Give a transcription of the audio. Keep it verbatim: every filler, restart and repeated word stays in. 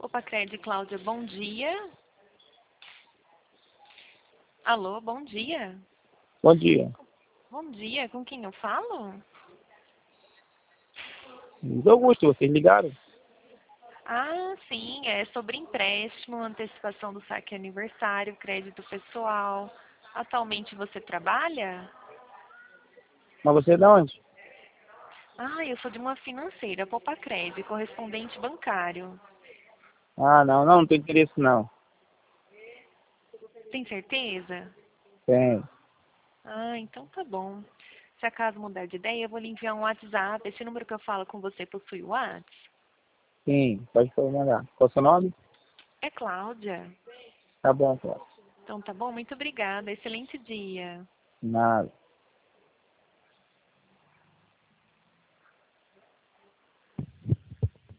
Popacred, Cláudia, bom dia. Alô, bom dia. Bom dia. Bom dia, com quem eu falo? Luiz Augusto, vocês ligaram? Ah, sim, é sobre empréstimo, antecipação do saque aniversário, crédito pessoal. Atualmente você trabalha? Mas você é de onde? Ah, eu sou de uma financeira, Popacred, correspondente bancário. Ah, não, não, não tem interesse não. Tem certeza? Tem. Ah, então tá bom. Se acaso mudar de ideia, eu vou lhe enviar um WhatsApp. Esse número que eu falo com você possui o WhatsApp? Sim, pode mandar. Qual é o seu nome? É Cláudia. Tá bom, Cláudio. Então tá bom, muito obrigada. Excelente dia. Nada.